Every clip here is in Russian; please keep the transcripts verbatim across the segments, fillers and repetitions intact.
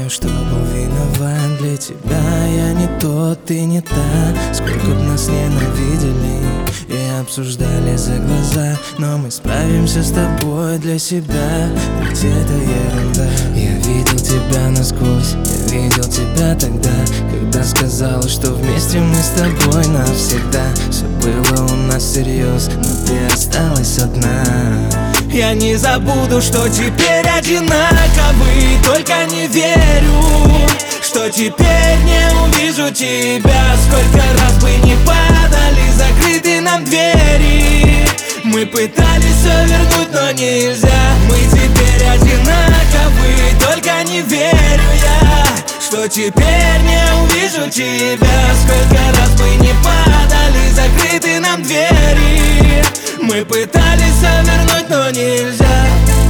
что был виноват. Для тебя я не тот, ты не та. Сколько б нас ненавидели и обсуждали за глаза, но мы справимся с тобой для себя, ведь это ерунда. Я видел тебя насквозь, я видел тебя тогда, когда сказала, что вместе мы с тобой навсегда. Все было у нас всерьез, но ты осталась одна. Я не забуду, что теперь одинаковы, только не верю, что теперь не увижу тебя. Сколько раз бы не падали закрыты нам двери, мы пытались все вернуть, но нельзя. Мы теперь одинаковы, только не верю я, что теперь не увижу тебя. Сколько раз бы не падали закрыты нам двери, мы пытались все вернуть, но нельзя.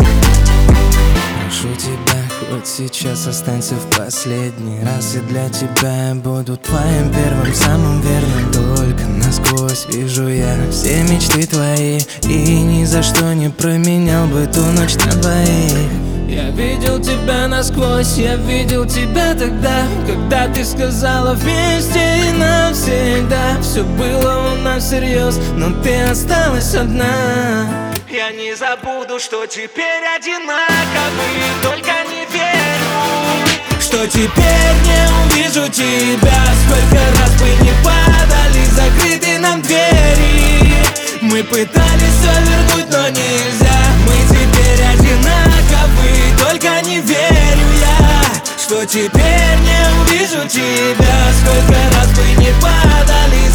Прошу тебя, хоть сейчас останься в последний раз, и для тебя я буду твоим первым, самым верным. Только насквозь вижу я все мечты твои, и ни за что не променял бы ту ночь на двоих. Я видел тебя насквозь, я видел тебя тогда, когда ты сказала вместе и навсегда. Все было у нас всерьез, но ты осталась одна. Я не забуду, что теперь одинаковы, только не верю, что теперь не увижу тебя. Сколько раз бы не падали закрыты нам двери, мы пытались все вернуть, но нельзя. Мы теперь одинаковы, только не верю я, что теперь не увижу тебя. Сколько раз бы не падали